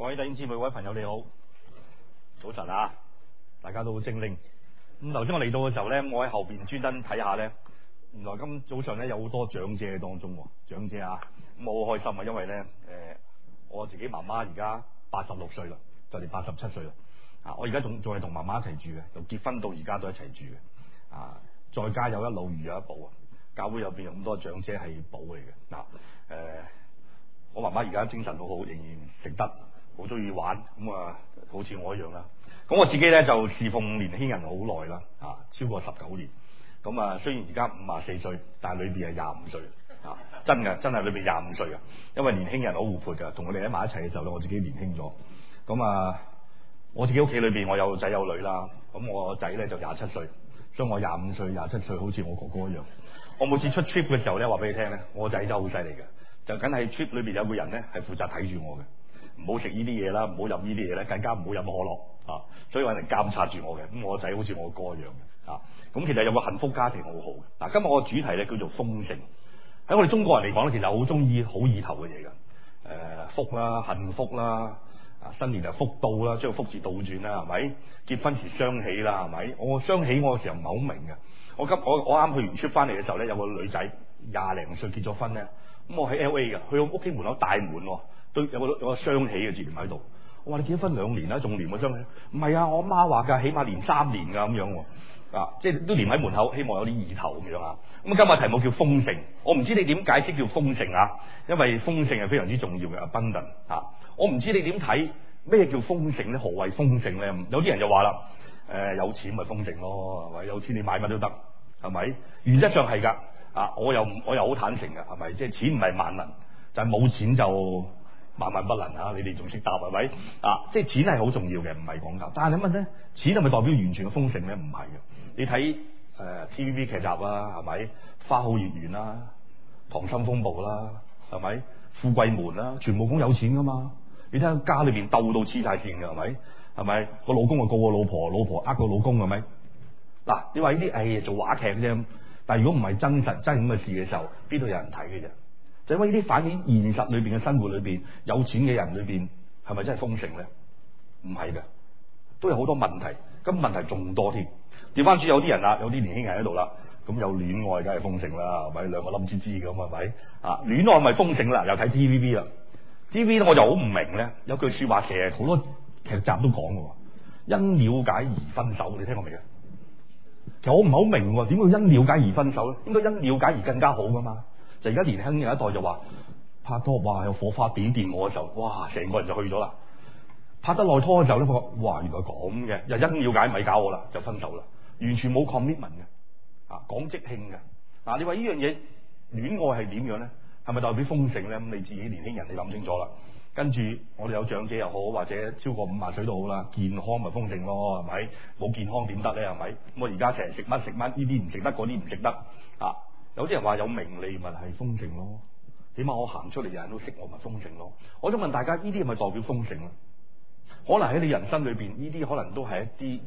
各位弟兄姊妹、各位朋友你好，早晨啊！大家都好精靈。咁頭先我嚟到嘅時候咧，我喺後邊專登睇下咧，原來今早上咧有好多長者喺當中，長者啊，咁我好開心啊，因為咧我自己媽媽而家86歲啦，就嚟87歲啦。我而家仲係同媽媽一齊住嘅，由結婚到而家都一齊住嘅。在家有一老如有一寶啊！教會入邊有咁多長者係寶嚟嘅。我媽媽而家精神好好，仍然食得，好中意玩，咁好似我一樣啦。咁我自己咧就侍奉年輕人好耐啦，超過19年。咁雖然而家54歲，但係裏邊係25歲真係裏邊25歲啊！因為年輕人好活潑噶，同我哋喺埋一齊嘅時候咧，我自己年輕咗。咁我自己屋企裏邊我有仔有女啦。咁我個仔咧就27歲，所以我25歲、27歲，好似我哥哥一樣。我每次出 trip 嘅時候咧，話俾你聽咧，我仔真係好犀利嘅，就梗係 trip 裏邊有個人咧係負責睇住我嘅，唔好食呢啲嘢啦，唔好飲呢啲嘢咧，更加唔好飲可樂所以有人監察住我嘅。咁我仔好似我哥一樣嘅咁其實有個幸福家庭好好嘅。今日我嘅主題咧叫做豐盛。喺我哋中國人嚟講咧，其實好中意好意頭嘅嘢㗎，福啦、幸福啦，新年就福到啦，將個福字倒轉啦，係咪？結婚時雙喜啦，係咪？我雙喜我嘅時候唔係好明嘅。我啱去完出翻嚟嘅時候咧，有個女仔20零歲結咗婚咧，咁我喺 LA 嘅，去我屋企門口大門都有個雙喜嘅字連喺度。我話你結咗婚2年啦，仲連個雙喜？唔係啊，我媽話㗎，起碼連3年㗎咁樣即係都連喺門口，希望有啲意頭咁樣啊。咁今日題目叫豐盛，我唔知你點解釋叫豐盛因為豐盛係非常之重要嘅 abundant 我唔知你點睇咩叫豐盛咧？何謂豐盛咧？有啲人就話啦，有錢咪豐盛咯，係咪？有錢你買乜都得，係咪？原則上係㗎我又好坦誠㗎，係咪？即係錢唔係萬能，就係冇錢就萬萬不能你哋仲識答係咪？即係錢係好重要嘅，唔係講價。但係你問咧，錢係咪代表完全嘅豐盛咧？唔係嘅。你睇TVB 劇集啦，係咪？花好月圓啦，溏心風暴啦，係咪？富貴門啦，全部咁有錢噶嘛？你睇下家裏邊鬥到黐晒線嘅，係咪？係咪？個老公就告個老婆，老婆呃個老公，係咪？你話呢啲做話劇啫，但係如果唔係真咁嘅事嘅時候，邊度有人睇嘅啫？就因為呢啲反映現實裏邊嘅生活裏邊，有錢嘅人裏邊係咪真係豐盛咧？唔係嘅，都有好多問題，咁問題仲多添。調翻轉有啲人有啲年輕人喺度啦，咁有戀愛梗係豐盛啦，係咪？兩個冧吱吱咁係咪？戀愛咪豐盛啦，又睇 TVB 啦。TVB 咧我就好唔明咧，有句說話其實好多劇集都講嘅，因了解而分手，你聽過未啊？其實我唔係好明點會因了解而分手咧？應該因了解而更加好噶嘛？就而家年輕人一代就話拍拖，哇有火花點電我嘅時候，哇成個人就去咗啦。拍得耐拖嘅時候咧，發覺哇原來咁嘅，又因了解咪搞我啦，就分手啦，完全冇 commitment 嘅，講即興嘅。你話呢樣嘢戀愛係點樣咧？係咪代表豐盛咧？咁你自己年輕人你諗清楚啦。跟住我哋有長者又好，或者超過50歲都好啦，健康咪豐盛咯，係咪？冇健康點得咧？係咪？我而家成日食乜食乜，呢啲唔食得，嗰啲唔食得有啲人話有名利咪係豐盛咯，起碼我行出嚟人人都識我咪豐盛咯。我想問大家，呢啲係咪代表豐盛咧？可能喺你人生裏邊，呢啲可能都係一啲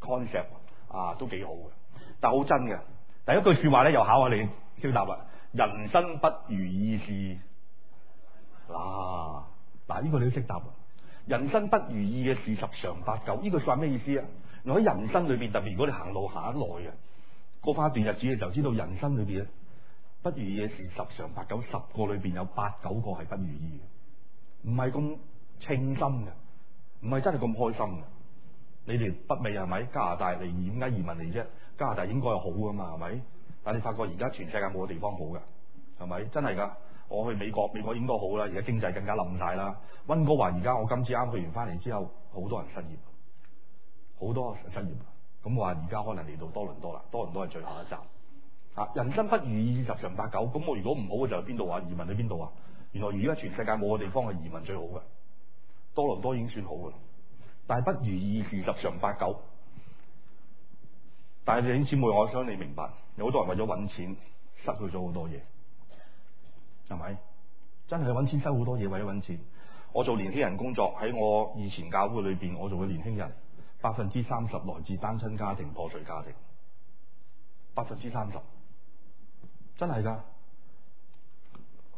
concept 都幾好嘅，但係好真嘅。第一句說話咧，又考下你識答啦。人生不如意事嗱，呢個你都識答啦。人生不如意嘅事十常八九，呢句說話咩意思啊？喺人生裏邊，特別如果你行路行得耐嘅，過翻一段日子嘅時候，知道人生裏邊咧不如意嘅事十常八九，10個裏邊有8、9個係不如意嘅，唔係咁稱心嘅。唔係真係咁開心嘅。你哋北美係咪加拿大嚟點解移民嚟啫？加拿大應該係好噶嘛，係咪？但你發覺而家全世界冇個地方好噶，係咪？真係噶。我去美國應該好啦，而家經濟更加冧晒啦。溫哥華而家我今次啱去完翻嚟之後，好多人失業，好多人失業。咁話而家可能嚟到多倫多啦，多倫多係最後一站。人生不如意十常八九。咁我如果唔好嘅就去邊度移民去邊度？原來而家全世界冇個地方係移民最好嘅。多倫多已經算好嘅，但係不如意事十常八九。但係弟兄姊妹，我想你明白，有好多人為咗揾錢失去咗好多嘢，係咪？真係揾錢失好多嘢，為咗揾錢。我做年輕人工作，喺我以前教會裏邊，我做嘅年輕人30%來自單親家庭、破碎家庭，30%真係噶。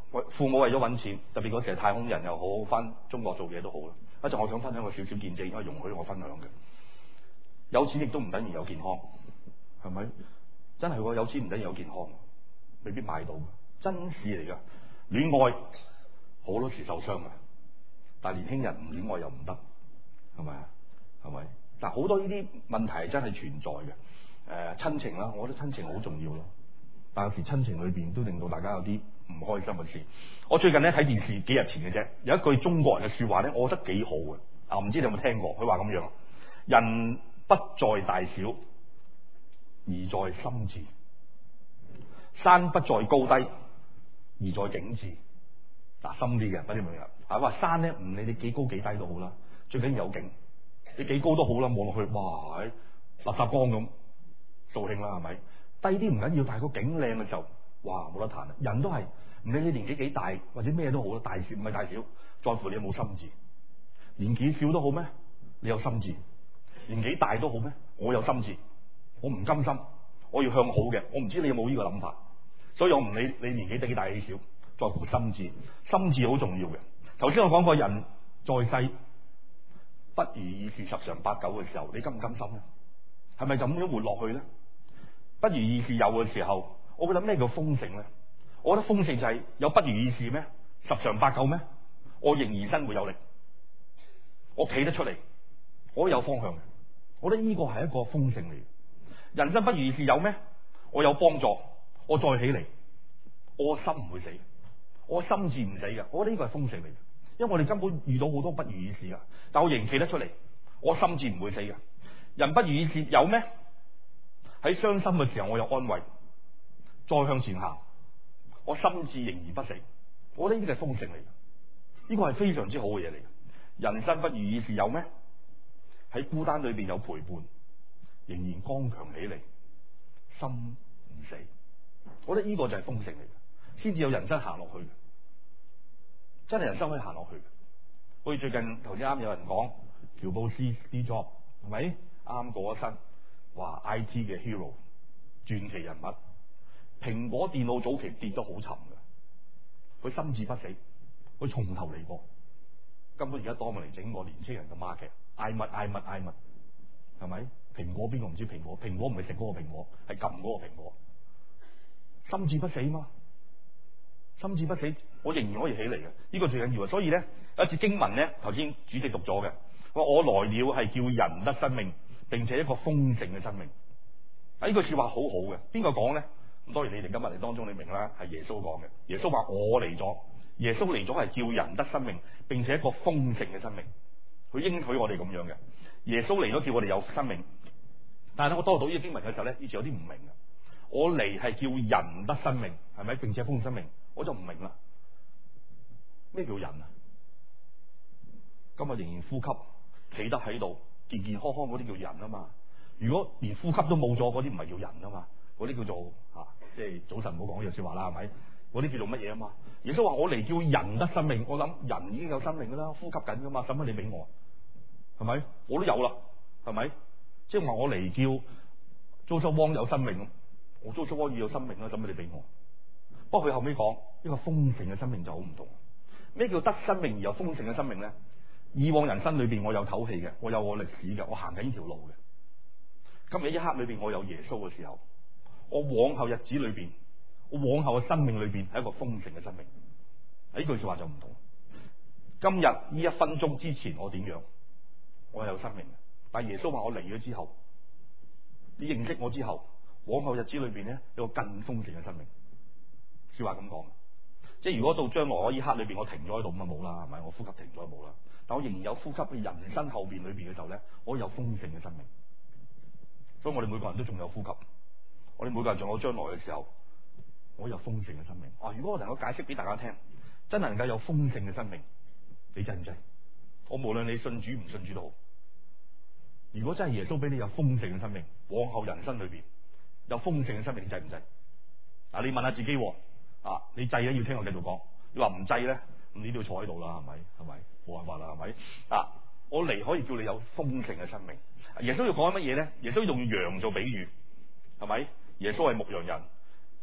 父母為咗揾錢，特別嗰時係太空人又好，翻中國做嘢都好啦。一陣我想分享個少少見證，應該容許我分享嘅。有錢亦都唔等於有健康，係咪？真係喎，有錢唔等於有健康，未必買到嘅，真事嚟噶。戀愛好多時受傷嘅，但係年輕人唔戀愛又唔得，係咪啊？係咪？但係好多呢啲問題係真係存在嘅。親情啦，我覺得親情好重要咯。但有時親情裏邊都令到大家有啲唔開心嘅事。我最近咧睇電視幾日前嘅啫，有一句中國人嘅說話咧，我覺得幾好嘅。啊，唔知你有冇聽過？佢話咁樣：人不在大小，而在心智；山不在高低，而在景致。嗱，深啲嘅，不知明唔明啊？話山咧，唔理你幾高幾低都好啦，最緊要有景。你幾高都好啦，望落去，哇，垃圾缸咁掃興啦，係咪？低啲唔緊要，但係個景靚嘅時候，哇，冇得彈。人都係唔理你年紀幾大或者咩都好啦，大小唔係大小，在乎你有冇心智。年紀少都好咩？你有心智。年紀大都好咩？我有心智。我唔甘心，我要向好嘅。我唔知你有冇呢個諗法，所以我唔理你年紀幾大幾小，在乎心智。心智好重要嘅。頭先我講過，人在世不如意事十常八九嘅時候，你甘唔甘心咧？係咪就咁樣活落去咧？不如意事有嘅時候，我覺得咩叫豐盛咧？我覺得豐盛就係有不如意事咩？十常八九咩？我仍然生活有力，我企得出嚟，我有方向嘅。我覺得呢個係一個豐盛嚟嘅。人生不如意事有咩？我有幫助，我再起嚟，我心唔會死，我心智唔死嘅。我覺得呢個係豐盛嚟嘅，因為我哋根本遇到好多不如意事噶，但我仍然企得出嚟，我心智唔會死嘅。人不如意事有咩？喺傷心嘅時候，我有安慰，再向前行，我心智仍然不死。我覺得呢啲係豐盛嚟嘅，呢個係非常之好嘅嘢嚟嘅。人生不如意事有咩？喺孤單裏邊有陪伴，仍然剛強起嚟，心唔死。我覺得呢個就係豐盛嚟嘅，先至有人生行落去嘅，真係人生可以行落去嘅。好似最近頭先啱有人講喬布斯 Steve Jobs 係咪啱過咗身？話 IT 嘅 hero 傳奇人物，蘋果電腦早期跌得好沉嘅，佢心智不死，佢從頭嚟過。根本而家當我嚟整個年青人嘅 market， 嗌乜嗌乜嗌乜，係咪？蘋果邊個唔知蘋果？蘋果唔係食嗰個蘋果，係撳嗰個蘋果。心智不死嘛，心智不死，我仍然可以起嚟嘅，呢個最緊要啊！所以咧，有一節經文咧，頭先主席讀咗嘅，話我來了係叫人得生命，並且一個豐盛嘅生命。呢句說話好好嘅，邊個講咧？咁當然你哋今日嚟當中，你明啦，係耶穌講嘅。耶穌話我嚟咗，耶穌嚟咗係叫人得生命，並且一個豐盛嘅生命。佢應許我哋咁樣嘅。耶穌嚟咗叫我哋有生命，但係咧，我多讀呢啲經文嘅時候咧，以前有啲唔明嘅。我嚟係叫人得生命，係咪？並且豐盛生命，我就唔明啦。咩叫人啊？今日仍然呼吸，企得喺度，健健康康嗰啲叫人啊嘛。如果連呼吸都冇咗，嗰啲唔係叫人啊嘛。嗰啲叫做即係早晨唔好講呢個說話啦，係咪？嗰啲叫做乜嘢啊嘛？耶穌話我嚟叫人得生命，我諗人已經有生命噶啦，呼吸緊噶嘛，使乜你俾我？係咪？我都有啦，係咪？即係話我嚟叫周秀汪有生命，我周秀汪要有生命啦，使乜你俾我？不過佢後尾講呢個豐盛嘅生命就好唔同。咩叫得生命而有豐盛嘅生命咧？以往人生裏邊我有唞氣嘅，我有我歷史嘅，我行緊呢條路嘅。今日一刻裏邊我有耶穌嘅時候，我往後日子裏邊，我往後嘅生命裏邊係一個豐盛嘅生命。呢句說話就唔同。今日呢一分鐘之前我點樣？我係有生命嘅。但係耶穌話我嚟咗之後，你認識我之後，往後日子裏邊咧有個更豐盛嘅生命。說話咁講，即係如果到將來嗰一刻裏邊我停咗喺度咁啊冇啦，係咪？我呼吸停咗冇啦，但我仍然有呼吸嘅人生後邊裏邊嘅時候咧，我有豐盛嘅生命。所以我哋每個人都仲有呼吸，我哋每個人仲有將來嘅時候，我有豐盛嘅生命。如果我能夠解釋俾大家聽，真係能夠有豐盛嘅生命，你制唔制？我無論你信主唔信主都好，如果真係耶穌俾你有豐盛嘅生命，往後人生裏邊有豐盛嘅生命，你制唔制？你問下自己，你制咧要聽我繼續講，你話唔制咧，咁你都要坐喺度啦，係咪？係咪？冇辦法啦，係咪？我嚟可以叫你有豐盛嘅生命。耶穌要講緊乜嘢咧？耶穌用羊做比喻，係咪？耶穌係牧羊人，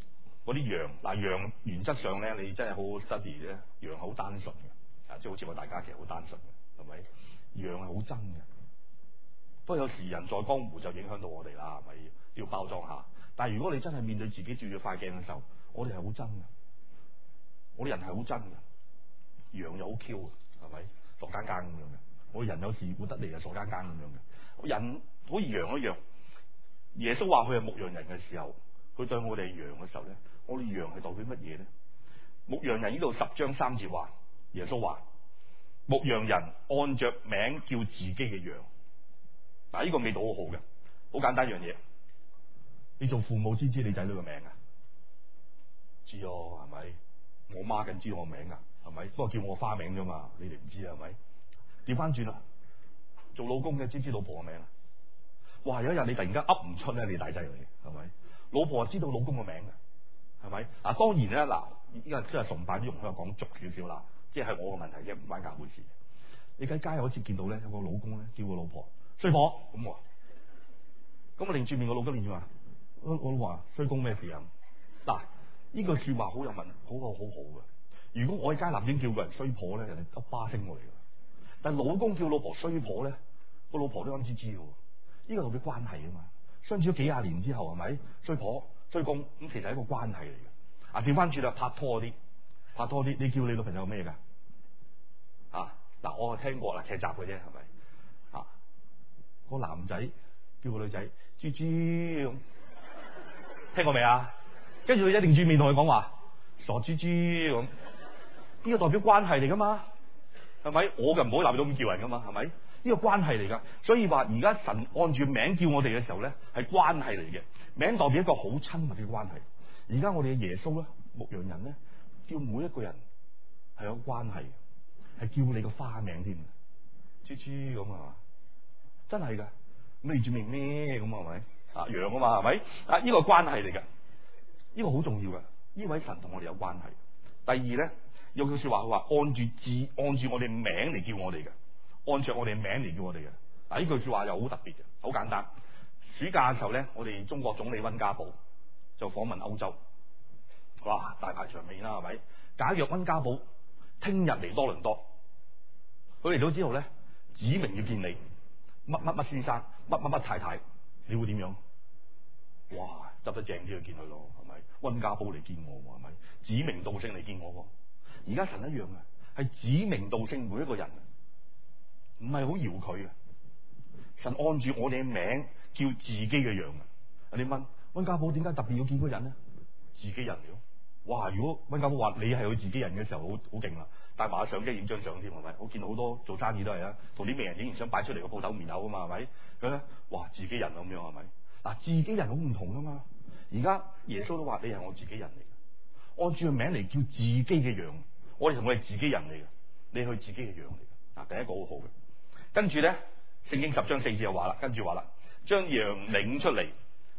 嗰啲羊嗱，羊原則上咧，你真係好好 study 咧，羊好單純嘅，即係好似我大家其實好單純嘅，係咪？羊係好真嘅，不過有時人在江湖就影響到我哋啦，係咪？都要包裝下。但係如果你真係面對自己照住塊鏡嘅時候，我哋係好真嘅，我哋人係好真嘅，羊又好 Q 嘅，係咪？傻更更咁樣嘅，我哋人有時活得嚟就傻更更咁樣嘅，人好似羊一樣。耶穌話佢係牧羊人嘅時候，佢對我哋係羊嘅時候咧，我哋羊係代表乜嘢咧？牧羊人呢度10章3節話，耶穌話牧羊人按着名叫自己嘅羊。嗱，呢個味道好好嘅，好簡單一樣嘢。你做父母知唔知你仔女嘅名啊？知哦，係咪？我媽梗知道我名噶，係咪？不過叫我花名啫嘛，你哋唔知係咪？調翻轉啦，做老公嘅知唔知老婆嘅名啊？哇！有一日你突然間噏唔出咧，你大劑嚟嘅，係咪？老婆知道老公嘅名嘅，係咪？嗱，當然咧，嗱，依家即係崇拜啲容許我講俗少少啦，即係我個問題啫，唔關教會事。你喺街好似見到咧，有個老公咧叫個老婆衰婆咁，咁我擰住面個老公擰住話：我老婆啊，衰公咩事啊？嗱，呢句說話好有問，好嘅。如果我喺街立已經叫個人衰婆咧，人哋一巴聲過嚟嘅。但係老公叫老婆衰婆咧，個老婆都啱知嘅。呢個代表關係啊嘛，相處咗幾廿年之後係咪？衰婆衰公咁，其實係一個關係嚟嘅。啊，調翻轉啦，拍拖啲，你叫你女朋友咩噶？啊，嗱，我聽過啦，劇集嘅啫，係咪？啊，個男仔叫個女仔豬豬咁，聽過未啊？跟住佢一定轉面同佢講話傻豬豬咁，呢個代表關係嚟噶嘛？係咪？我就唔好立到咁叫人噶嘛？係咪？呢個關係嚟噶，所以話而家神按住名叫我哋嘅時候咧，係關係嚟嘅，名代表一個好親密嘅關係。而家我哋嘅耶穌咧，牧羊人咧，叫每一個人係有關係，係叫你個花名添，豬豬咁啊，真係噶，咁你住名咩咁係咪？啊，羊啊嘛係咪？啊，呢個關係嚟嘅，呢個好重要嘅，呢位神同我哋有關係。第二咧，有句說話佢話按住我哋名嚟叫我哋嘅。按照我哋名嚟叫我哋嘅，嗱，呢句說話又好特別嘅，好簡單。暑假嘅時候咧，我哋中國總理溫家寶就訪問歐洲，哇，大排場面啦，係咪？假若溫家寶聽日嚟多倫多，佢嚟到之後咧，指明要見你乜先生，乜太太，你會點樣？哇，執得正啲去見佢咯，係咪？溫家寶嚟見我，係咪？指名道姓嚟見我。而家神一樣嘅，係指名道姓每一個人。唔係好搖佢嘅，神按住我哋嘅名叫自己嘅羊。你問溫家寶點解特別要見嗰人咧？自己人嚟咯。哇！如果溫家寶話你係佢自己人嘅時候，好勁啦，帶埋相機影張相添，係咪？我見到好多做生意都係啊，同啲名人影完相擺出嚟個鋪頭面口啊嘛，係咪？佢咧，哇！自己人咁樣係咪？嗱，自己人好唔同噶嘛。而家耶穌都話你係我自己人嚟嘅，按住個名嚟叫自己嘅羊。我哋同佢係自己人嚟嘅，你係佢自己嘅羊嚟嘅。嗱，第一個好好嘅。跟住咧，聖經10章4節又話啦，跟住話啦，將羊領出嚟，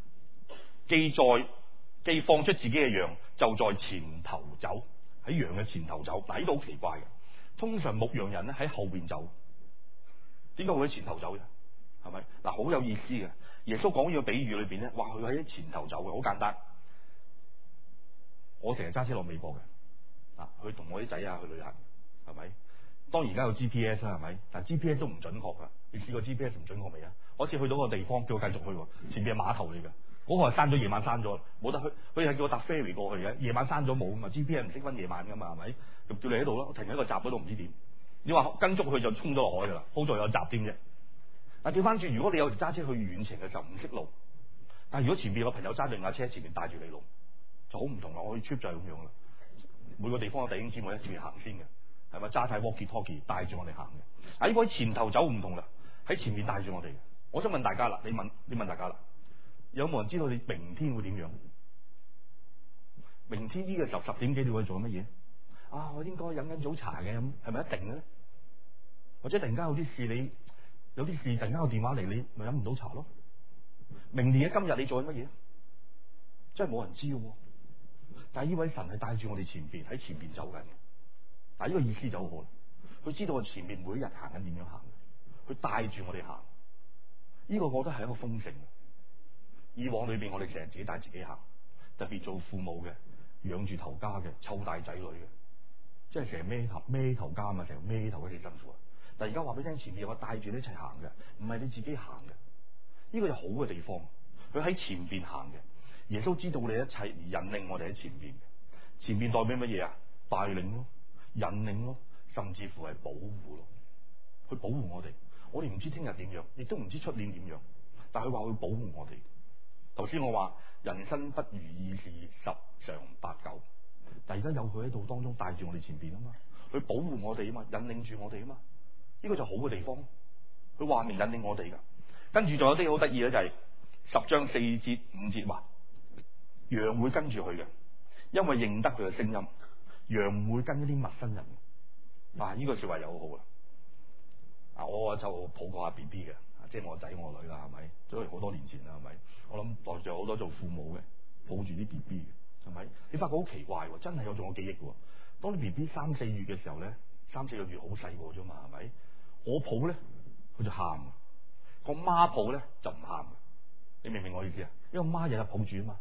既放出自己嘅羊，就在前頭走，喺羊嘅前頭走。嗱，呢度好奇怪嘅，通常牧羊人咧喺後邊走，點解會喺前頭走嘅？係咪？嗱，好有意思嘅。耶穌講呢個比喻裏邊咧，話佢喺前頭走嘅，好簡單。我成日揸車落美國嘅，啊，去同我啲仔啊去旅行，係咪？當然而家有 GPS 啦，係咪？但 GPS 都唔準確噶。你試過 GPS 唔準確未啊？我次去到個地方，叫我繼續去，前邊係碼頭嚟嘅，嗰個係閂咗，夜晚閂咗，冇得去。佢係叫我搭 ferry 過去嘅，夜晚閂咗冇啊嘛。GPS 唔識分夜晚噶嘛，係咪？就叫你喺度咯，停喺個閘嗰度唔知點。你話跟足佢就衝咗落海噶啦，好在有閘添啫。但調翻轉，如果你有時揸車去遠程嘅時候唔識路，但係如果前邊有個朋友揸住架車，前面帶住你路，就好唔同啦。我去 trip 就係咁樣啦。每個地方嘅弟兄姊妹一住行先嘅。係咪揸晒 walkie talkie 帶住我哋行嘅？呢個喺前頭走唔同啦，喺前面帶住我哋嘅。我想問大家啦，你問大家啦，有冇人知道你明天會點樣？明天呢個時候10點幾你會做乜嘢？啊，我應該飲緊早茶嘅，咁係咪一定嘅咧？或者突然間有啲事突然間有電話嚟，你咪飲唔到茶咯？明年嘅今日你做緊乜嘢？真係冇人知嘅。但係呢位神係帶住我哋喺前邊走緊。但係呢個意思就好好啦，佢知道我前面每一日行緊點樣行，佢帶住我哋行，呢個我覺得係一個豐盛。以往裏邊我哋成日自己帶自己行，特別做父母嘅， 養住頭家嘅，湊大仔女嘅，即係成日孭頭家嘛，成日孭頭幾辛苦啊！但係而家話俾你聽，前面有個帶住你一齊行嘅，唔係你自己行嘅。呢個有好嘅地方，佢喺前邊行嘅。耶穌知道你一切而引領我哋喺前邊嘅。前邊代表乜嘢啊？帶領咯，引領咯，甚至乎係保護咯，去保護我哋。我哋唔知聽日點樣，亦都唔知出年點樣，但係佢話會保護我哋。頭先我話人生不如意事十常八九，但係而家有佢喺度當中帶住我哋前邊啊嘛，佢保護我哋啊嘛，引領住我哋啊嘛，呢個就好嘅地方。佢話明引領我哋噶，跟住仲有啲好得意嘅就係10章4節5節話，羊會跟住佢嘅，因為認得佢嘅聲音，羊唔會跟一啲陌生人。嗱，呢個說話又好好啦。我就抱過下 BB 嘅，即係我仔我女啦，係咪？都係好多年前啦，係咪？我諗代住好多做父母嘅抱住啲 BB 嘅，係咪？你發覺好奇怪，真係有種記憶嘅。當你 BB 3、4月嘅時候咧，3、4個月好細個啫嘛，係咪？我抱咧，佢就喊；個媽抱咧就唔喊。你明唔明我意思啊？因為媽日日抱住啊嘛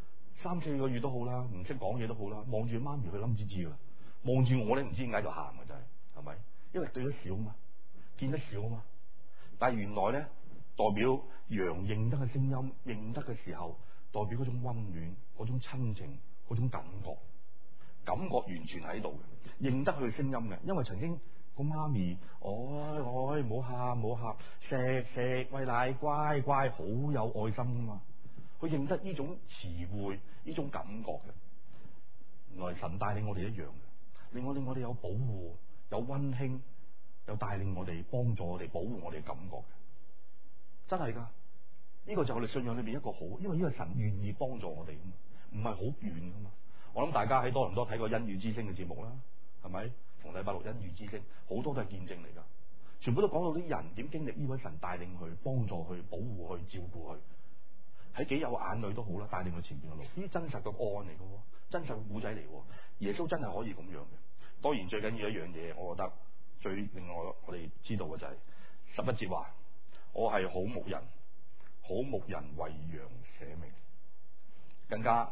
，3、4個月都好啦，唔識講嘢都好啦，望住媽咪佢冧吱吱噶啦，望住我咧唔知點解就喊嘅真係，係咪？因為對得少嘛。見得少啊嘛，但係原來咧，代表羊認得嘅聲音，認得嘅時候，代表嗰種溫暖、嗰種親情、嗰種感覺完全喺度嘅，認得佢嘅聲音嘅。因為曾經個媽咪，唔好喊，唔好喊，食餵奶，乖乖，好有愛心噶嘛。佢認得呢種詞彙，呢種感覺嘅。原來神帶領我哋一樣嘅，令我哋有保護，有溫馨。有帶領我哋、幫助我哋、保護我哋嘅感覺嘅，真係噶。呢個就係我哋信仰裏邊一個好，因為呢個神願意幫助我哋，唔係好遠噶嘛。我諗大家喺多倫多睇過恩雨之聲嘅節目啦，係咪？逢禮拜六恩雨之聲，好多都係見證嚟噶，全部都講到啲人點經歷呢位神帶領佢、幫助佢、保護佢、照顧佢，喺幾有眼淚都好啦，帶領佢前邊嘅路。呢啲真實嘅個案嚟嘅，真實嘅古仔嚟。耶穌真係可以咁樣嘅。當然最緊要一樣嘢，我覺得。最令我哋知道嘅就係11節話，我係好牧人，好牧人為羊捨命。更加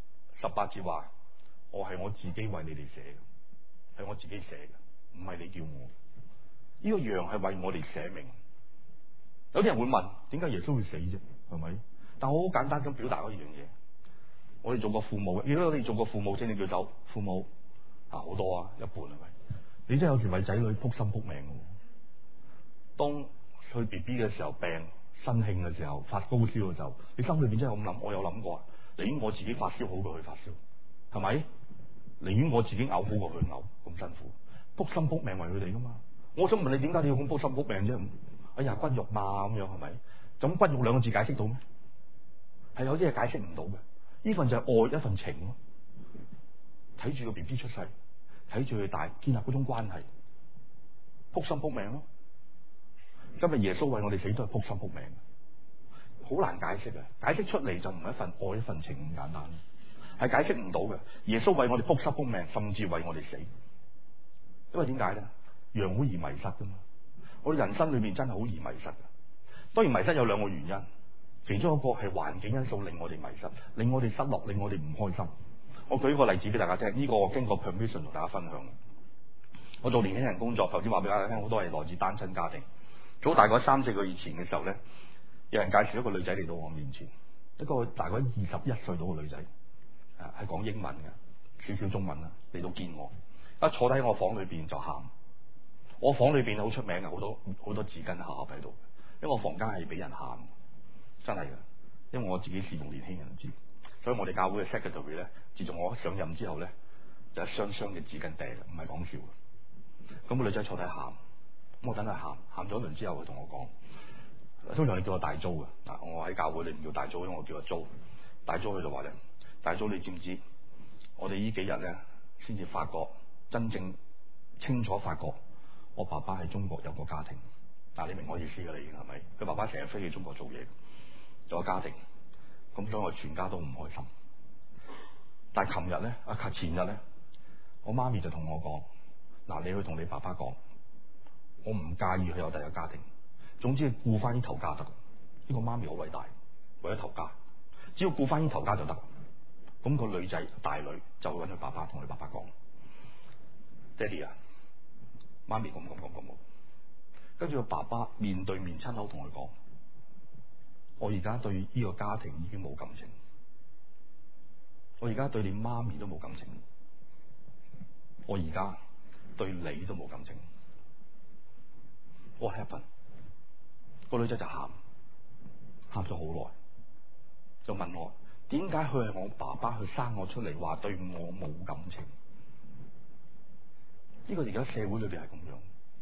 18節話，我係我自己為你哋捨嘅，係我自己捨嘅，唔係你叫我。呢個羊係為我哋捨命。有啲人會問，點解耶穌會死啫？係咪？但我好簡單咁表達嗰樣嘢。我哋做過父母嘅，如果我哋做過父母，請你舉手。父母好多啊，一半係咪？你真係有時為仔女撲心撲命嘅。當佢 BB 嘅時候病、身慶嘅時候、發高燒嘅時候，你心裏邊真係咁諗。我有諗過，寧願我自己發燒好過佢發燒，係咪？寧願我自己嘔好過佢嘔，咁辛苦，撲心撲命為佢哋噶嘛。我想問你，點解你要咁撲心撲命啫？哎呀，骨肉嘛咁樣係咪？咁骨肉兩個字解釋到咩？係有啲嘢解釋唔到嘅。呢份就係愛，一份情咯。睇住個 BB 出世。睇住佢大，建立嗰種關係，撲心撲命咯。今日耶穌為我哋死都係撲心撲命，好難解釋嘅。解釋出嚟就唔係一份愛、一份情咁簡單，係解釋唔到嘅。耶穌為我哋撲心撲命，甚至為我哋死。因為點解咧？羊好易迷失噶嘛。我哋人生裏面真係好易迷失嘅。當然迷失有兩個原因，其中一個係環境因素令我哋迷失，令我哋失落，令我哋唔開心。我舉個例子俾大家聽，呢個我經過 permission 同大家分享。我做年輕人工作，頭先話俾大家聽，好多係來自單親家庭。早大概3、4個月前嘅時候咧，有人介紹一個女仔嚟到我面前，一個大概21歲到嘅女仔，係講英文嘅，少少中文啦，嚟到見我，一坐喺我房裏邊就喊。我房裏邊好出名嘅，好多紙巾盒喺度，因為我房間係俾人喊，真係嘅，因為我自己侍奉年輕人知。所以我哋教會嘅 secretary 咧，自從我上任之後咧，就一箱箱嘅紙巾掟，唔係講笑嘅。咁個女仔坐低喊，咁我等佢喊咗一輪之後，佢同我講，通常你叫我大租嘅，我喺教會你唔叫大租，因為我叫阿租。大租佢就話咧，大租你知唔知？我哋呢幾日咧，先至發覺真正清楚發覺，我爸爸喺中國有個家庭。嗱，你明我意思㗎啦，已經係咪？佢爸爸成日飛去中國做嘢，有個家庭。咁所以我全家都唔開心。但係前日咧，我媽咪就同我講，嗱，你去同你爸爸講，我唔介意佢有第二個家庭，總之顧翻呢頭家得。呢個媽咪好偉大，為咗頭家，只要顧翻呢頭家就得。 咁個女仔大女就揾佢爸爸，同佢爸爸講：爹哋啊，媽咪咁。跟住個爸爸面對面親口同佢講：我而家對呢個家庭已經冇感情，我而家對你媽咪都冇感情，我而家對你都冇感情。What happened？ 個女仔就喊咗好耐，就問我：點解佢係我爸爸去生我出嚟，話對我冇感情？呢個而家社會裏邊係咁樣。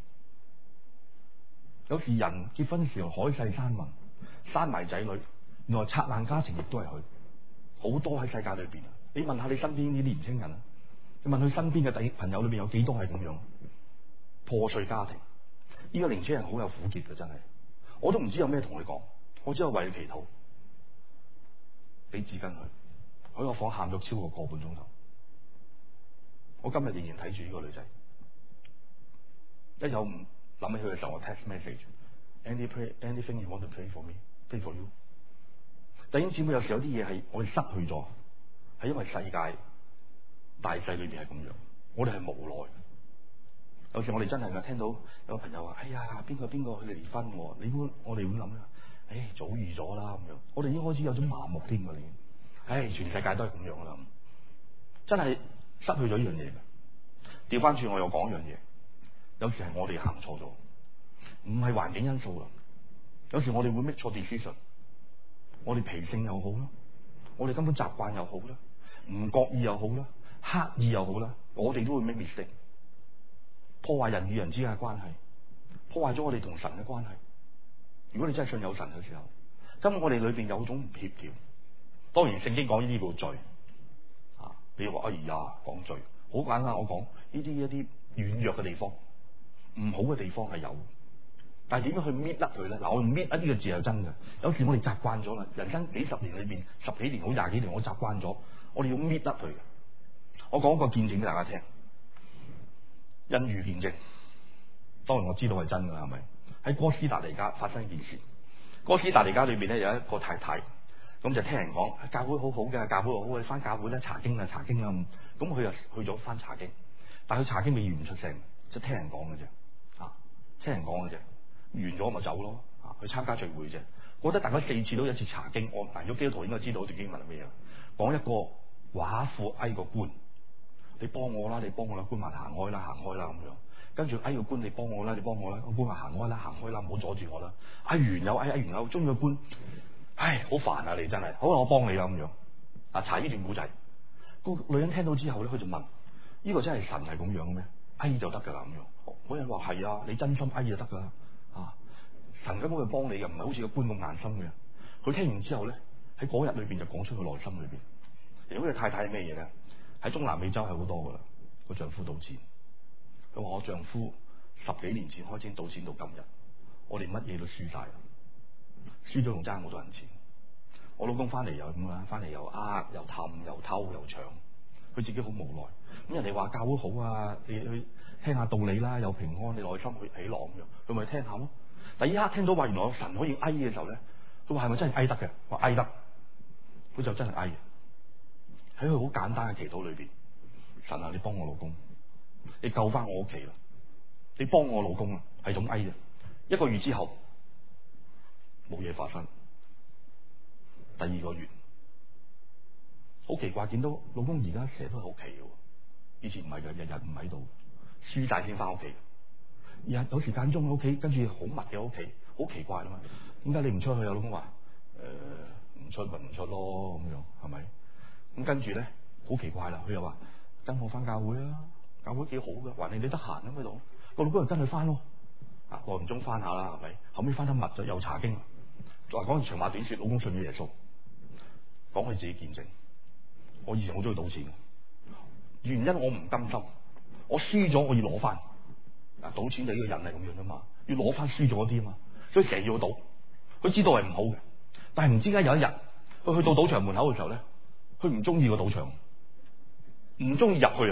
有時人結婚時候海誓山盟，生埋仔女，原來拆爛家情亦都係佢。好多喺世界裏邊，你問下你身邊呢啲年青人啊，你問佢身邊嘅朋友裏邊有幾多係咁樣破碎家庭？呢個年青人好有苦澀嘅，真係，我都唔知有咩同佢講，我只係為佢祈禱，俾紙巾佢，喺個房喊咗超過個半鐘頭。我今日仍然睇住呢個女仔，一有唔諗起佢嘅時候，我 text message，anything you want to pray for me，pray for you。弟兄姊妹，有時有啲嘢係我哋失去咗，係因為世界大勢裏邊係咁樣，我哋係無奈。有時我哋真係聽到有個朋友話：哎呀，邊個佢哋離婚，你估我哋會諗啦？早預咗啦咁樣，我哋已經開始有種麻木添㗎，已經。全世界都係咁樣啦，真係失去咗呢樣嘢嘅。調翻轉我又講一樣嘢，有時係我哋行錯咗，唔係環境因素啦。有時我哋會 make 錯 decision， 我哋脾性又好啦，我哋根本習慣又好啦，唔覺意又好啦，刻意又好啦，我哋都會 make mistake。破壞人與人之間嘅關係，破壞咗我哋同神嘅關係。如果你真係信有神嘅時候，咁我哋裏邊有種唔協調。當然聖經講呢啲叫罪啊，你話哎呀講罪好簡單，我講呢啲一啲軟弱嘅地方，唔好嘅地方係有，但係點樣去搣甩佢咧？嗱，我用搣甩呢個字係真嘅。有時我哋習慣咗啦，人生幾十年裏邊10幾年好20幾年，我習慣咗，我哋要搣甩佢。我講個見證俾大家聽。因遇見證，當然我知道係真噶啦，係咪？喺哥斯達黎加發生一件事。哥斯達黎加裏邊咧有一個太太，咁就聽人講教會好好嘅，教會好好，你翻教會咧查經啊。咁佢又去咗翻查經，但係佢查經未完唔出聲，即係聽人講嘅啫，聽人講嘅啫，完咗咪走咯，去參加聚會啫。覺得大概4次都有一次查經，我如果基督徒應該知道段經文係咩嘢，講一個寡婦哀個官。你幫我啦，官話行開啦咁樣。跟住個官，你幫我啦，個官話行開啦，唔好阻住我啦。完又中意個官，好煩啊！你真係，好啦，我幫你啦咁樣。查呢段古仔，個女人聽到之後咧，佢就問：呢個真係神係咁樣咩？就得噶啦咁樣。嗰人話係啊，你真心就得噶啦。神根本會幫你嘅，唔係好似個官咁硬心嘅。佢聽完之後咧，喺嗰日裏邊就講出佢內心裏邊。如果佢太太係咩嘢咧？喺中南美洲係好多噶啦，個丈夫賭錢。佢話我丈夫10幾年前開始賭錢到今日，我哋乜嘢都輸晒啦，輸咗仲爭好多人錢。我老公翻嚟又咁啦，翻嚟又呃又氹又偷又搶，佢自己好無奈。咁人哋話教會好啊，你去聽下道理啦，有平安，你內心去喜樂咁樣，佢咪聽下咯。第一刻聽到話原來有神可以哀嘅時候咧，佢話係咪真係哀得嘅？話哀得，佢就真係哀嘅。喺佢好簡單嘅祈禱裏邊，神啊，你幫我老公，你救翻我屋企啦，你幫我老公啊，係種哀嘅。1個月之後冇嘢發生，第2個月好奇怪，見到老公而家成日都喺屋企嘅，以前唔係嘅，日日唔喺度，輸晒先翻屋企。有時間中喺屋企，跟住好密嘅屋企，好奇怪啊嘛。點解你唔出去啊？老公話：唔出咪唔出咯，咁樣係咪？咁跟住咧，好奇怪啦！佢又話跟我翻教會啊，教會幾好噶，還你得閒咁喺度。個老公又跟佢翻咯，耐唔中翻下啦，係咪？後尾翻得密咗，又查經。話講長話短說，老公信咗耶穌，講佢自己見證。我以前好中意賭錢，原因我唔甘心，我輸咗我要攞翻。賭錢就呢個人係咁樣啫嘛，要攞翻輸咗嗰啲啊嘛，所以成日要賭。佢知道係唔好嘅，但係唔知點解有一日，佢去到賭場門口嘅時候咧，佢唔中意個賭場，唔中意入去啊！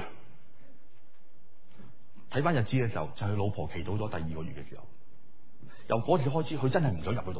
睇翻日子嘅時候，就係佢老婆祈禱咗第2個月嘅時候，由嗰時開始，佢真係唔想入去賭場，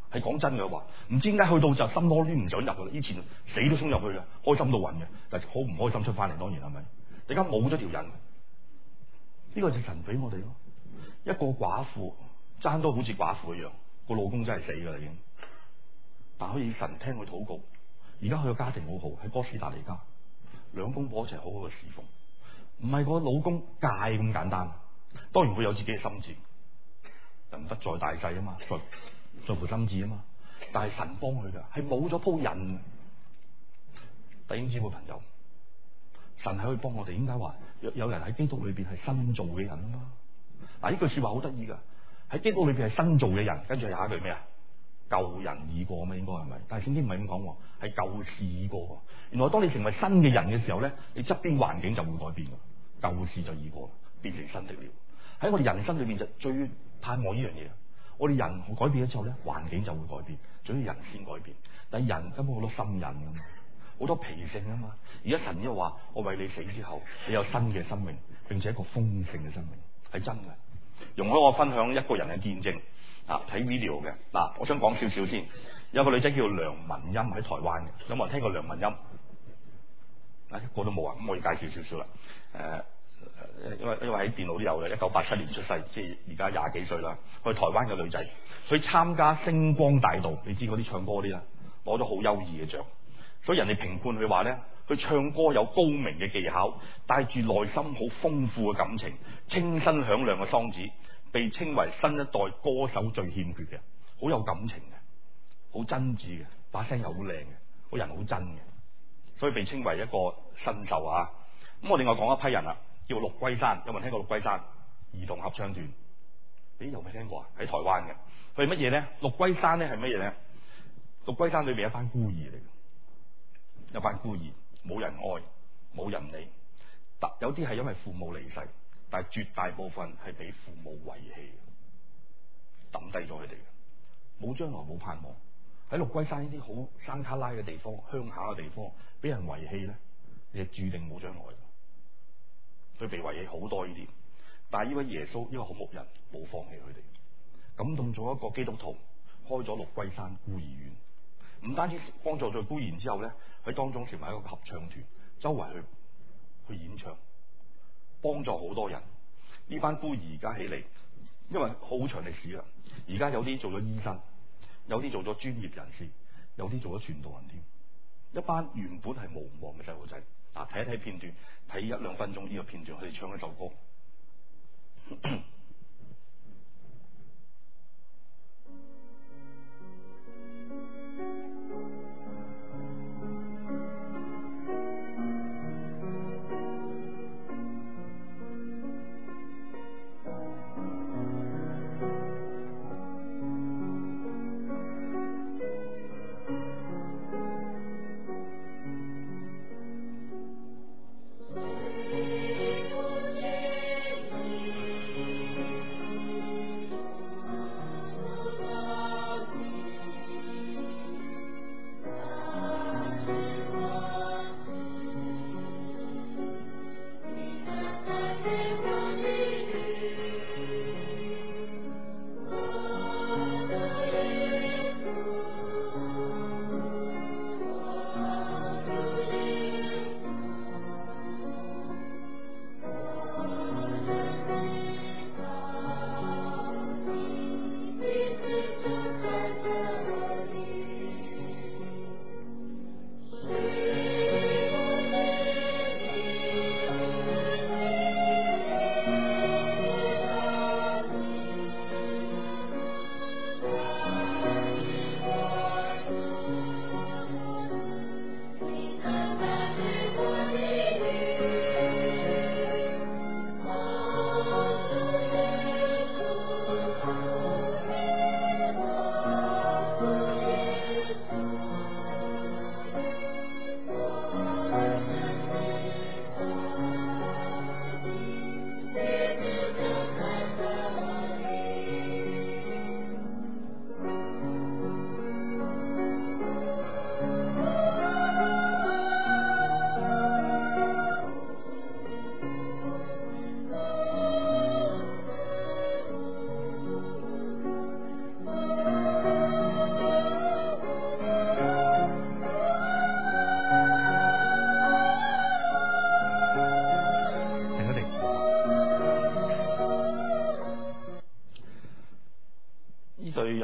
係講真嘅話，唔知點解去到就心囉攣唔想入去啦。以前死都衝入去嘅，開心到暈嘅，但係好唔開心出翻嚟，當然係咪？而家冇咗條人，呢個就神俾我哋咯。一個寡婦爭到好似寡婦一樣，個老公真係死㗎啦已經，但可以神聽佢禱告。而家佢個家庭好好，喺哥斯達黎加，兩公婆一齊好好嘅侍奉，唔係個老公戒咁簡單。當然會有自己嘅心志，人不在大細啊嘛，在乎心志啊嘛。但係神幫佢㗎，係冇咗鋪印。弟兄姊妹朋友，神係可以幫我哋。點解話有人喺基督裏邊係新造嘅人啊嘛？嗱，呢句說話好得意㗎，喺基督裏邊係新造嘅人，跟住下一句咩啊？舊人已過嘛，應該係咪？但係聖經唔係咁講，係舊事已過。原來當你成為新嘅人嘅時候咧，你側邊環境就會改變㗎，舊事就已過，變成新的了。喺我哋人生裏邊就最盼望呢樣嘢。我哋人改變咗之後咧，環境就會改變，總要人先改變。但係人根本好多心癮㗎嘛，好多脾性啊嘛。而家神又話：我為你死之後，你有新嘅生命，並且一個豐盛嘅生命，係真嘅。容許我分享一個人嘅見證。睇 video 嘅嗱，我想講少少先。有個女仔叫梁文音喺台灣嘅，有冇人聽過梁文音？一個都冇啊，咁我要介紹少少啦。因為喺電腦都有嘅，1987年出世，即係而家廿幾歲啦。去台灣嘅女仔，去參加星光大道，你知嗰啲唱歌嗰啲啦，攞咗好優異嘅獎。所以人哋評判佢話咧，佢唱歌有高明嘅技巧，帶住內心好豐富嘅感情，清新響亮嘅嗓子。被稱為新一代歌手最欠缺嘅，好有感情嘅，好真摯嘅，把聲又好靚嘅，個人好真嘅，所以被稱為一個新秀啊！咁我另外講一批人啦，叫陸龜山，有冇聽過陸龜山兒童合唱團？有冇聽過啊？喺台灣嘅，佢係乜嘢咧？陸龜山咧係乜嘢咧？陸龜山裏邊一班孤兒嚟嘅，一班孤兒冇人愛，冇人理，有啲係因為父母離世。但係絕大部分係俾父母遺棄，抌低咗佢哋嘅，冇將來冇盼望。喺陸龜山呢啲好山卡拉嘅地方、鄉下嘅地方，俾人遺棄咧，你係注定冇將來。佢被遺棄好多呢啲，但係呢位耶穌呢個好牧人冇放棄佢哋，感動咗一個基督徒開咗陸龜山孤兒院，唔單止幫助咗孤兒之後咧，喺當中成為一個合唱團，周圍去演唱。幫助好多人，呢班孤兒而家起嚟，因為好長歷史啦。而家有啲做咗醫生，有啲做咗專業人士，有啲做咗傳道人添。一班原本係無望嘅細路仔，睇一睇片段，睇1-2分鐘呢個片段，佢哋唱一首歌。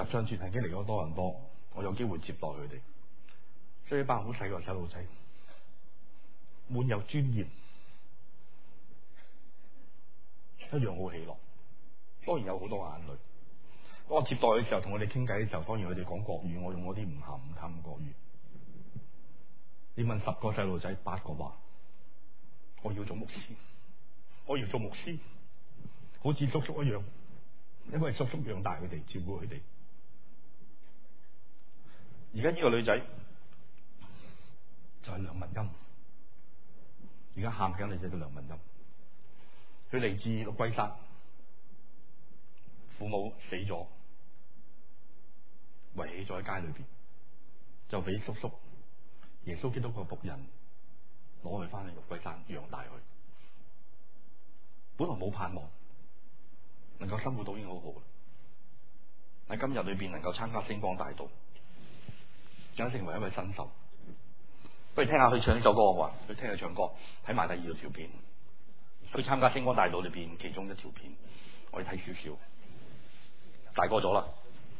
唱團曾經嚟過多倫多，我有機會接待佢哋，所以一班好細個細路仔，滿有尊嚴，一樣好喜樂。當然有好多眼淚。當我接待嘅時候，同佢哋傾偈嘅時候，當然佢哋講國語，我用嗰啲唔鹹唔淡國語。你問10個細路仔，8個話我要做牧師，我要做牧師，好似叔叔一樣，因為叔叔養大佢哋，照顧佢哋。而家呢個女仔就係梁文音，而家喊緊女仔叫梁文音，佢嚟自鹿桂山，父母死咗，遺棄咗喺街裏邊，就俾叔叔耶穌基督個僕人攞佢翻去鹿桂山養大佢。本來冇盼望能夠生活到已經好好啦，喺今日裏邊能夠參加星光大道，想成為一位新秀。不如聽下佢唱呢首歌好嘛？去聽佢唱歌，睇埋第2條片，去參加星光大道裏邊其中1條片，我哋睇少少。大個咗啦。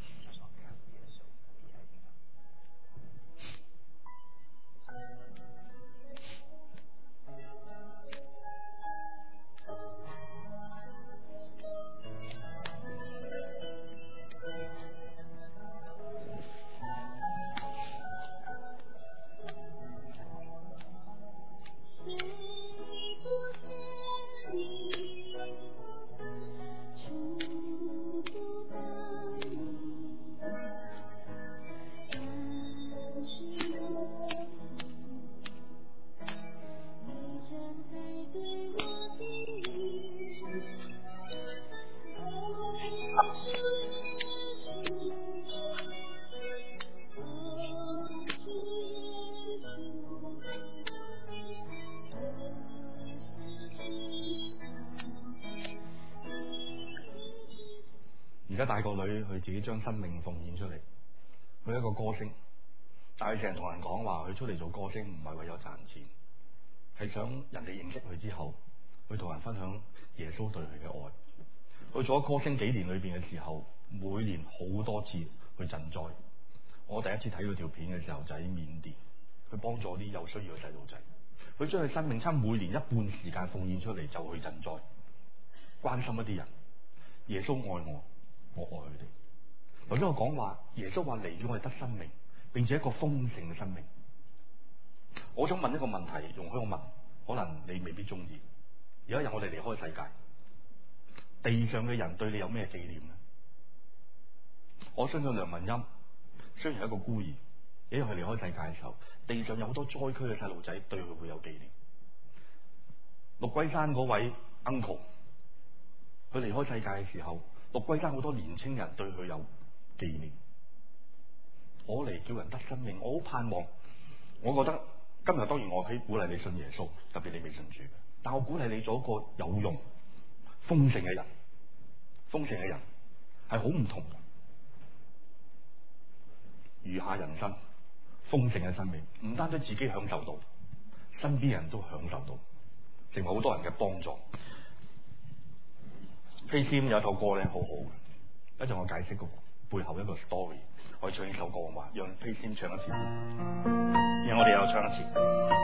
而家大個女，佢自己將生命奉獻出嚟，佢一個歌星，但係成日同人講話，佢出嚟做歌星唔係為咗賺錢，係想人哋認識佢之後，去同人分享耶穌對佢嘅愛。佢做咗歌星幾年裏邊嘅時候，每年好多次去賑災。我第一次睇到條片嘅時候就喺緬甸，佢幫助啲有需要嘅細路仔，佢將佢生命差每年1半時間奉獻出嚟，就去賑災，關心一啲人。耶穌愛我，我愛佢哋。頭先我講話，耶穌話嚟咗我哋得生命，並且一個豐盛嘅生命。我想問一個問題，容許我問，可能你未必中意。有一日我哋離開世界，地上嘅人對你有咩紀念呢？我相信梁文音雖然係一個孤兒，因為佢離開世界嘅時候，地上有好多災區嘅細路仔對佢會有紀念。鹿桂山嗰位 uncle， 佢離開世界嘅時候，鹿桂山好多年青人對佢有紀念。我嚟叫人得生命，我好盼望。我覺得今日當然我可以鼓勵你信耶穌，特別你未信主，但我鼓勵你做一個有用、豐盛嘅人。豐盛嘅人係好唔同嘅。餘下人生豐盛嘅生命，唔單止自己享受到，身邊人都享受到，成為好多人嘅幫助。PaySim 有一首歌咧，好好嘅，一陣我解釋個背後一個 story。我哋唱呢首歌嘛，讓 PaySim 唱一次，然後我哋又唱一次。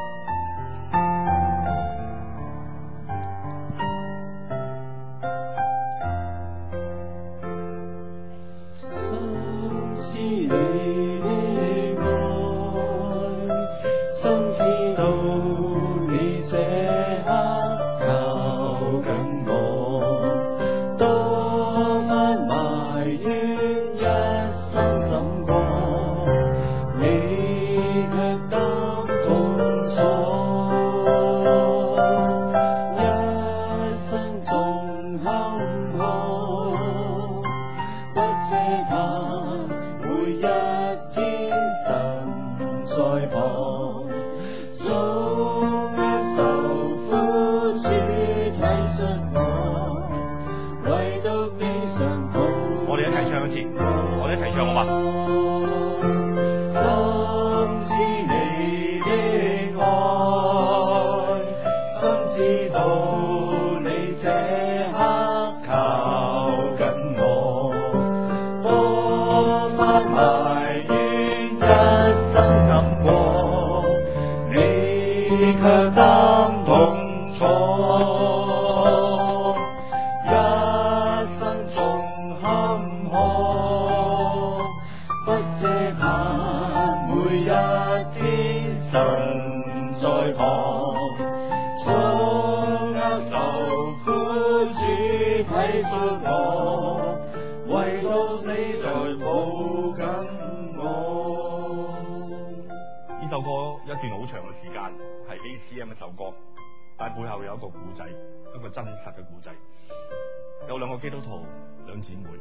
體恤我，唯獨你在抱緊我。 呢首歌一段好長嘅時間係 ACM 一首歌，但係背後有一個故仔，一個真實嘅故仔。有兩個基督徒，兩姊妹。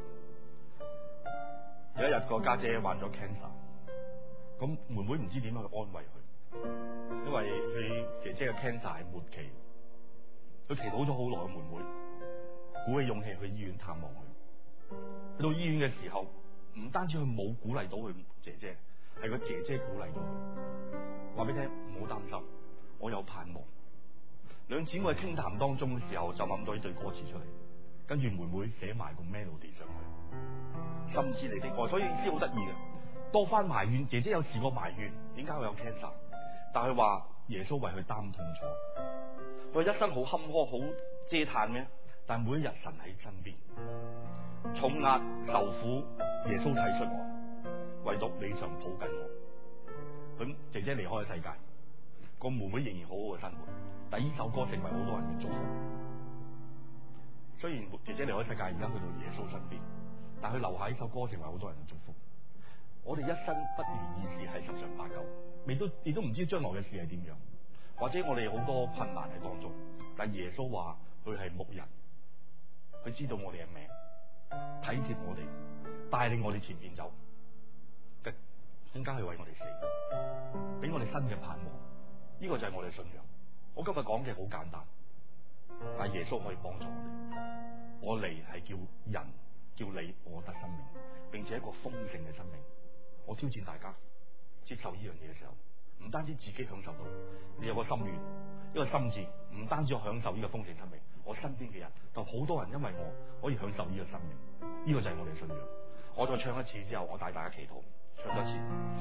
有一日個家姐患咗 cancer， 咁妹妹唔知點樣去安慰佢，因為佢姐姐嘅 cancer 係末期，佢祈禱咗好耐嘅妹妹，鼓起勇氣去醫院探望佢。去到醫院嘅時候，唔單止佢冇鼓勵到佢姐姐，係個姐姐鼓勵到佢，話俾你聽唔好擔心，我有盼望。兩姊妹喺傾談當中嘅時候就諗到呢對歌詞出嚟，跟住妹妹寫埋個 melody 上去，深知你的愛，所以意思好得意嘅。多番埋怨，姐姐有試過埋怨點解佢有 cancer， 但係話耶穌為佢擔痛楚，佢一生好坎坷好嗟嘆咩？但每一日神喺身邊，重壓受苦，耶穌體恤我，唯獨你常抱緊我。咁姐姐離開咗世界，個妹妹仍然好好嘅生活，但係呢首歌成為好多人嘅祝福。雖然姐姐離開世界，而家去到耶穌身邊，但佢留下呢首歌成為好多人嘅祝福。我哋一生不如意事係十常八九，亦都唔知將來嘅事係點樣，或者我哋好多困難喺當中，但耶穌話佢係牧人，佢知道我哋嘅命，體貼我哋，帶領我哋前面走，更加係為我哋死，俾我哋新嘅盼望。呢個就係我哋信仰。我今日講嘅好簡單，但係耶穌可以幫助我哋。我嚟係叫人，叫你我得生命，並且一個豐盛嘅生命。我挑戰大家接受呢樣嘢嘅時候，唔單止自己享受到，你有個心願，一個心志，唔單止我享受呢個豐盛生命，我身邊嘅人就好多人因為我可以享受呢個生命。呢個就係我哋信仰。我再唱一次之後，我帶大家祈禱，唱多次。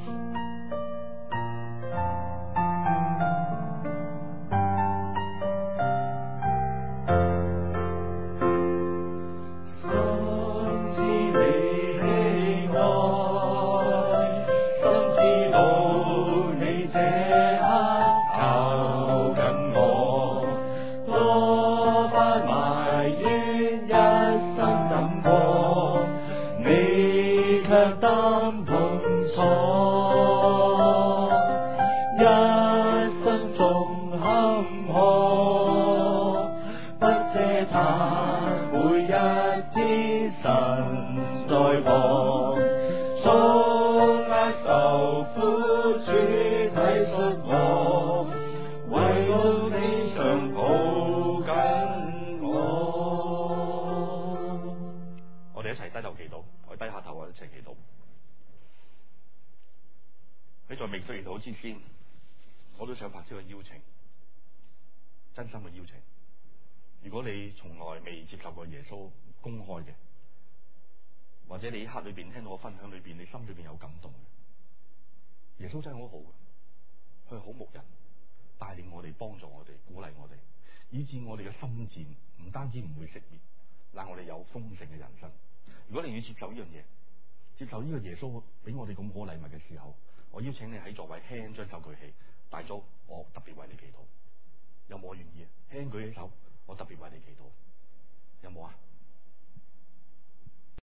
之先，我都想發出個邀請，真心嘅邀請。如果你從來未接受過耶穌公開嘅，或者你一刻裏邊聽到我分享裏邊，你心裏邊有感動嘅，耶穌真係好好嘅，佢係好牧人，帶領我哋，幫助我哋，鼓勵我哋，以致我哋嘅心戰唔單止唔會熄滅，但我哋有豐盛嘅人生。如果你要接受呢樣嘢，接受呢個耶穌俾我哋咁好禮物嘅時候，我邀請你喺座位輕輕將手舉起，大組，我特別為你祈禱。有冇我願意啊？輕舉起手，我特別為你祈禱。有冇啊？